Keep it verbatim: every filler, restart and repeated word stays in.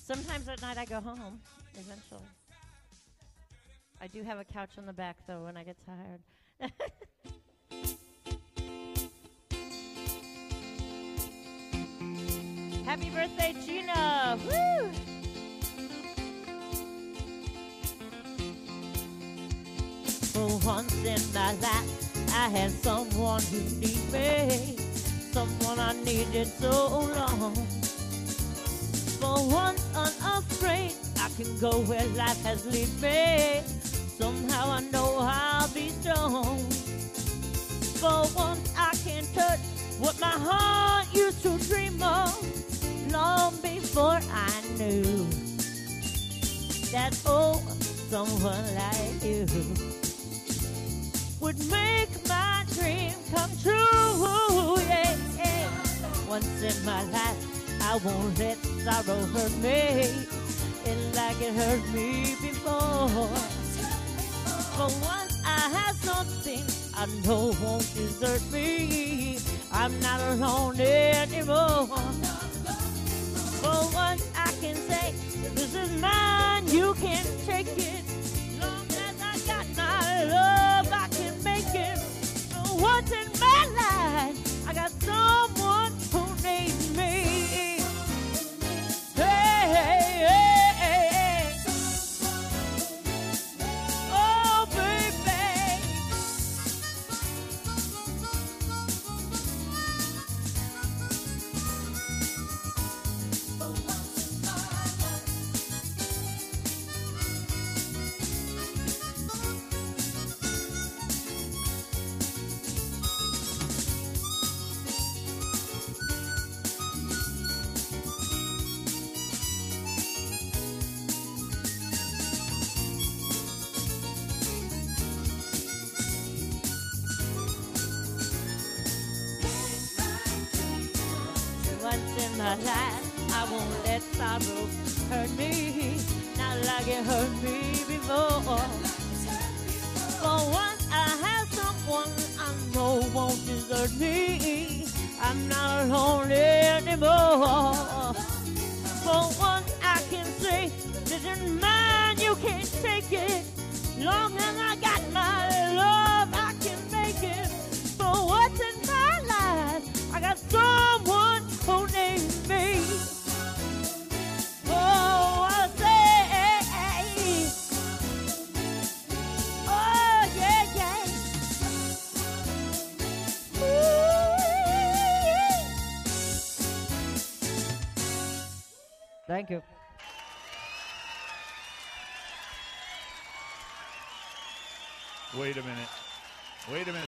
Sometimes at night I go home, eventually. I do have a couch on the back, though, when I get tired. Happy birthday, Gina! Woo! For once in my life, I had someone who needed me, someone I needed so long. For once unafraid, I can go where life has led me. Somehow I know I'll be strong. For once I can touch what my heart used to dream of, long before I knew that, oh, someone like you would make my dream come true. Yeah, yeah. Once in my life, I won't let sorrow hurt me, and like it hurt me before. For once I have something I know won't desert me. I'm not alone anymore. For once I can say, this is mine, you can't take it. Long as I got my love, I can make it. For once in my life, I got someone who needs me. Hey, hey, hey, hey, hey. Oh, baby. Once in my life, I won't let sorrow hurt me, not like it hurt me before. For once I have someone I know won't desert me. I'm not alone anymore. For once I can say, this is mine, you can't take it. Long as I got my love, I can make it. For once in my life, I got someone who needs me. Oh, I say, oh, yeah, yeah. Ooh. Thank you. Wait a minute. Wait a minute.